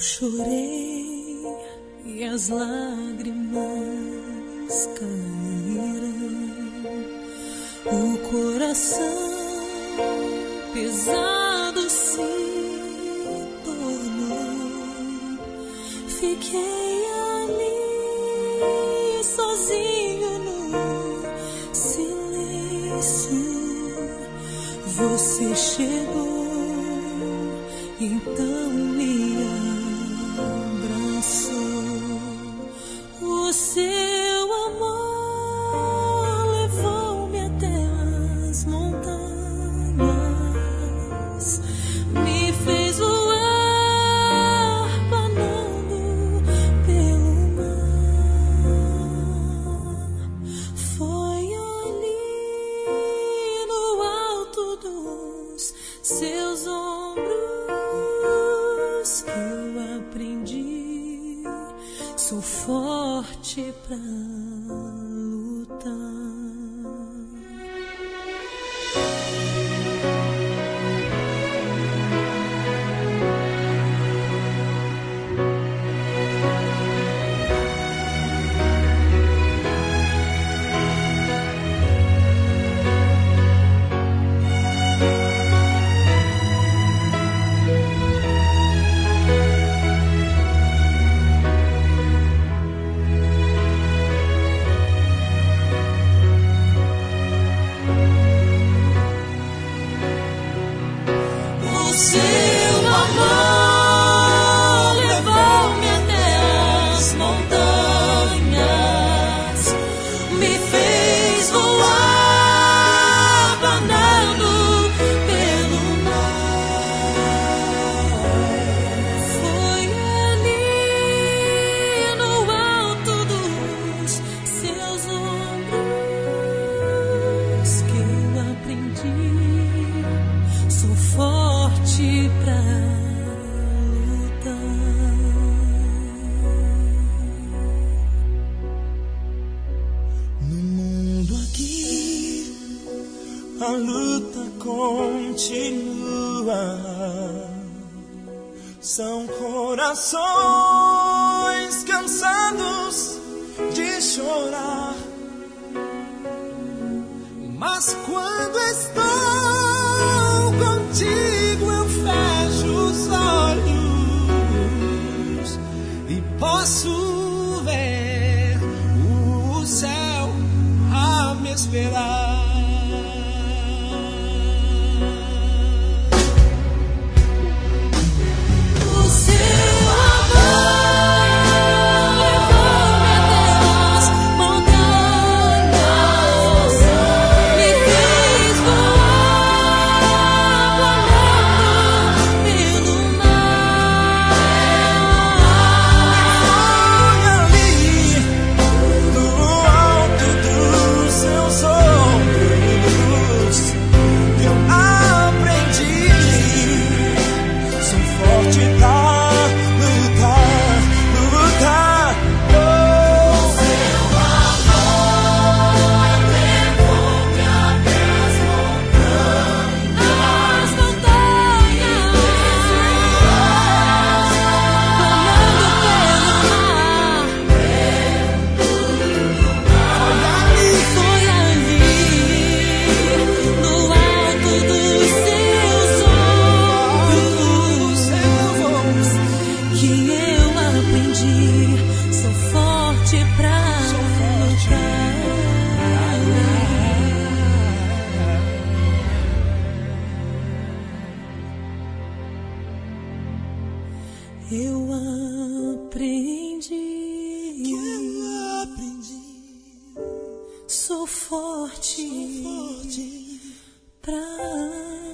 chorei e as lágrimas caíram. O coração pesado se tornou. Fiquei ali sozinho no silêncio. Você chegou, então me abraçou. O seu amor levou-me até as montanhas, me fez voar planando pelo mar. Foi ali no alto dos seus ombros que eu aprendi, sou forte pra lutar. Seu amor levou-me até as montanhas, me fez voar planando pelo mar. Foi ali no alto dos seus ombros que eu aprendi, sou forte pra lutar. No mundo aqui, a luta continua. São corações cansados de chorar, mas quando estou contigo eu fecho os olhos e posso ver o céu a me esperar. O seu amor levou-me até as montanhas, me fez voar planando pelo mar. Foi ali no alto dos seus ombros que eu aprendi, sou forte pra lutar, lutar. Oh, seu amor levou-me até as As montanhas, foi ali no alto dos seus ombros que eu aprendi, sou forte pra lutar. Eu aprendi, sou forte pra